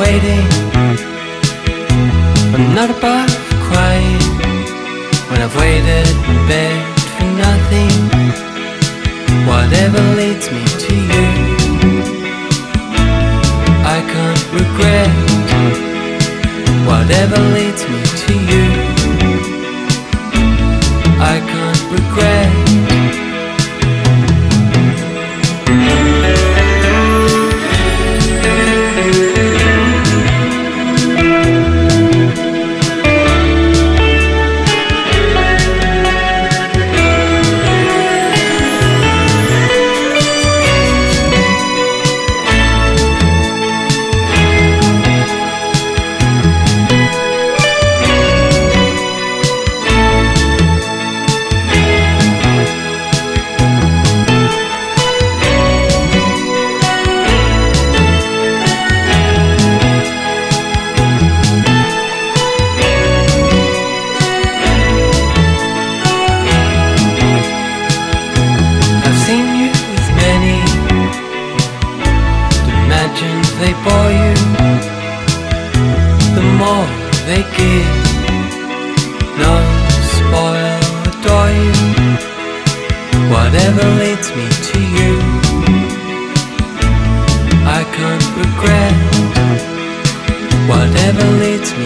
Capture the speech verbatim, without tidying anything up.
waiting. I'm not above crying when I've waited and begged for nothing. Whatever leads me to you, I can't regret. Whatever leads me to you, I can't regret. They bore you, the more they give. No, spoil, adore you. Whatever leads me to you, I can't regret. Whatever leads me